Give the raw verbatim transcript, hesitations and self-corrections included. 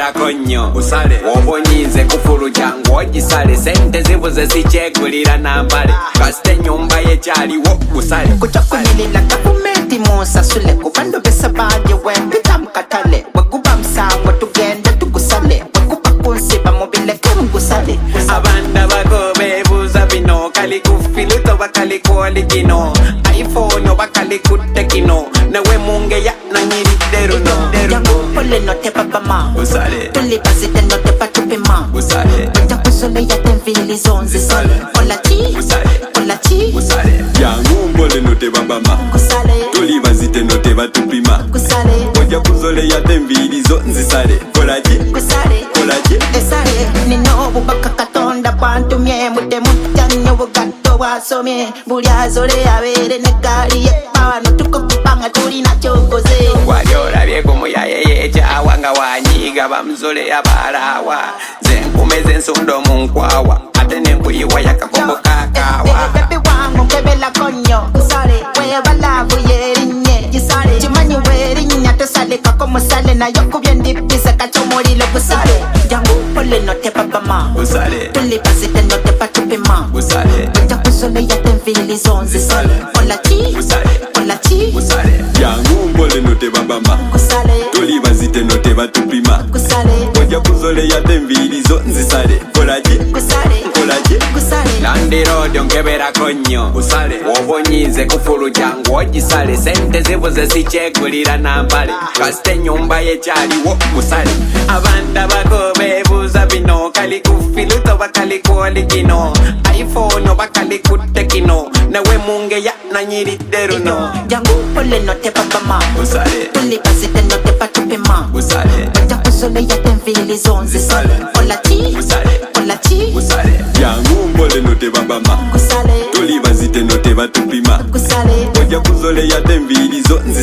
njogera konyo usale obonyize kufuru jangu ogisale sente zibuze zichegulira nambale kasite nyumba ye chaliwo usale kuchakunyilila gavumenti musasule kubando besabaje wempita mukatale weguba msango tugende tugusale weguba kunsiba mubileke mugusale abanda bako bebuza bino kali kufiluto bakali kuoli kino iPhone bakali kutekino nawe munge ya nanyirideru no jangu pole no te papama usale tuli basite no te patupima usale wacha kusole ya temvili zonzi sale kola chi usale kola chi usale yangu pole no te babama kusale tuli basite no te batupima kusale wacha kusole ya temvili zonzi sale kola chi kusale kola chi esale nino bubaka katonda bantu mye mude mutanyo bugato wasomye buli azole abere negaliye abantu tukokupanga tuli na chokoze waliora byeko muyaye chawanga wanyiga bamzole abarawa zenkumeze nsundo munkwawa ate nenkuyiwa yakakombo kakawa baby wangu mbebela konyo kusale we balavu yerinye gisale chimanyi werinya tosale kako sale na yokubye ndipisa kachomolilo kusale jangu pole no te papama usale tuli basite no te patupima usale wacha kusole ya temvili zonzi sale kola chi usale kola chi usale yangu pole no te babama kusale tuli basite no te batupima kusale wacha kusole ya temvili zonzi sale kola chi kusale kola chi kusale landiro dyongebera konyo usale obonyize kufuru jangu ogisale sente zibuze zichegulira nambale kasite nyumba ye chaliwo usale abanda bako bebuza bino kali kufiluto bakali kuoli kino iPhone bakali kutekino nawe munge ya nanyirideru no jangu pole no te papama usale tuli basite no te patupima usale wacha kusole ya temvili zonzi sale kola chi usale kola chi usale yangu pole no te babama kusale tuli basite no te batupima kusale wacha kusole ya temvili zonzi